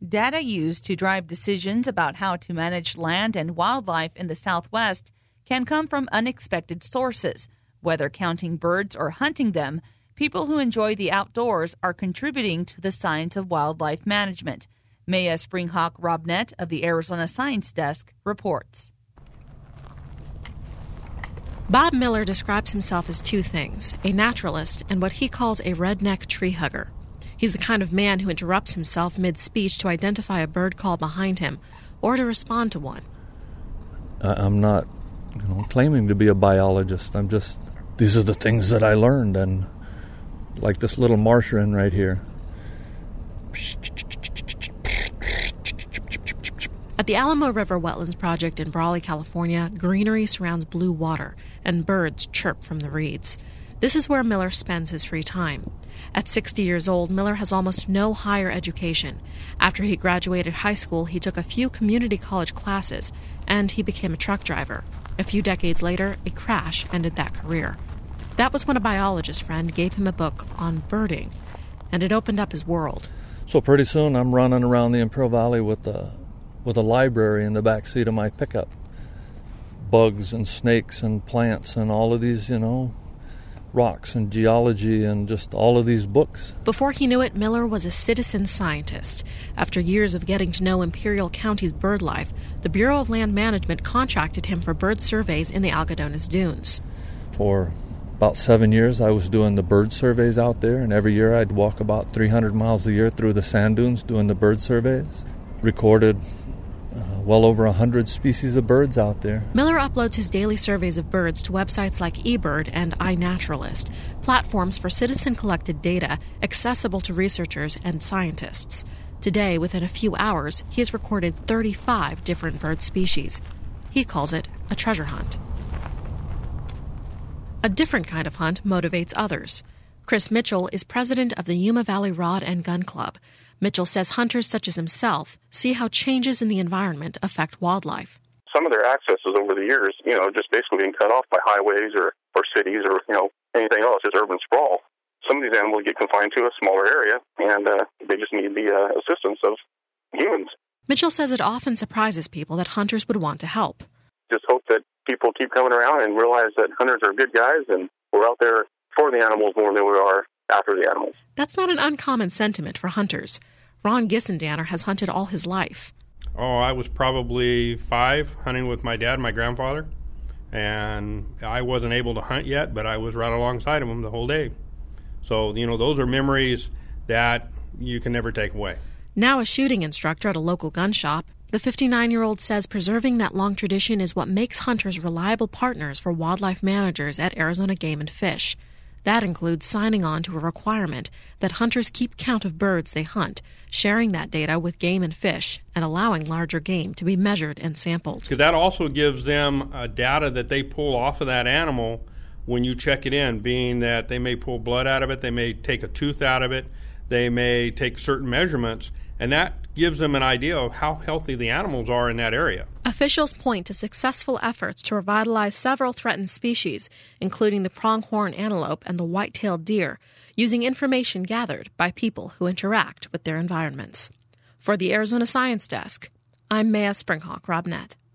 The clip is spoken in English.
Data used to drive decisions about how to manage land and wildlife in the Southwest can come from unexpected sources. Whether counting birds or hunting them, people who enjoy the outdoors are contributing to the science of wildlife management. Maya Springhawk Robnett of the Arizona Science Desk reports. Bob Miller describes himself as two things, a naturalist and what he calls a redneck tree hugger. He's the kind of man who interrupts himself mid-speech to identify a bird call behind him or to respond to one. I'm not claiming to be a biologist. These are the things that I learned, and like this little marsh wren right here. At the Alamo River Wetlands Project in Brawley, California, greenery surrounds blue water, and birds chirp from the reeds. This is where Miller spends his free time. At 60 years old, Miller has almost no higher education. After he graduated high school, he took a few community college classes, and he became a truck driver. A few decades later, a crash ended that career. That was when a biologist friend gave him a book on birding, and it opened up his world. So pretty soon I'm running around the Imperial Valley with a library in the back seat of my pickup. Bugs and snakes and plants and all of these, rocks and geology and just all of these books. Before he knew it, Miller was a citizen scientist. After years of getting to know Imperial County's bird life, the Bureau of Land Management contracted him for bird surveys in the Algodones Dunes. For about 7 years, I was doing the bird surveys out there, and every year I'd walk about 300 miles a year through the sand dunes doing the bird surveys. Recorded well over 100 species of birds out there. Miller uploads his daily surveys of birds to websites like eBird and iNaturalist, platforms for citizen-collected data accessible to researchers and scientists. Today, within a few hours, he has recorded 35 different bird species. He calls it a treasure hunt. A different kind of hunt motivates others. Chris Mitchell is president of the Yuma Valley Rod and Gun Club. Mitchell says hunters such as himself see how changes in the environment affect wildlife. Some of their accesses over the years, just basically being cut off by highways or cities or, anything else, just urban sprawl. Some of these animals get confined to a smaller area, and they just need the assistance of humans. Mitchell says it often surprises people that hunters would want to help. Just hope that people keep coming around and realize that hunters are good guys and we're out there for the animals more than we are after the animals. That's not an uncommon sentiment for hunters. Ron Gissendanner has hunted all his life. I was probably 5 hunting with my dad and my grandfather, and I wasn't able to hunt yet, but I was right alongside of them the whole day. So, those are memories that you can never take away. Now a shooting instructor at a local gun shop, the 59-year-old says preserving that long tradition is what makes hunters reliable partners for wildlife managers at Arizona Game and Fish. That includes signing on to a requirement that hunters keep count of birds they hunt, sharing that data with Game and Fish, and allowing larger game to be measured and sampled. Because that also gives them data that they pull off of that animal when you check it in, being that they may pull blood out of it, they may take a tooth out of it, they may take certain measurements, and that gives them an idea of how healthy the animals are in that area. Officials point to successful efforts to revitalize several threatened species, including the pronghorn antelope and the white-tailed deer, using information gathered by people who interact with their environments. For the Arizona Science Desk, I'm Maya Springhawk Robnett.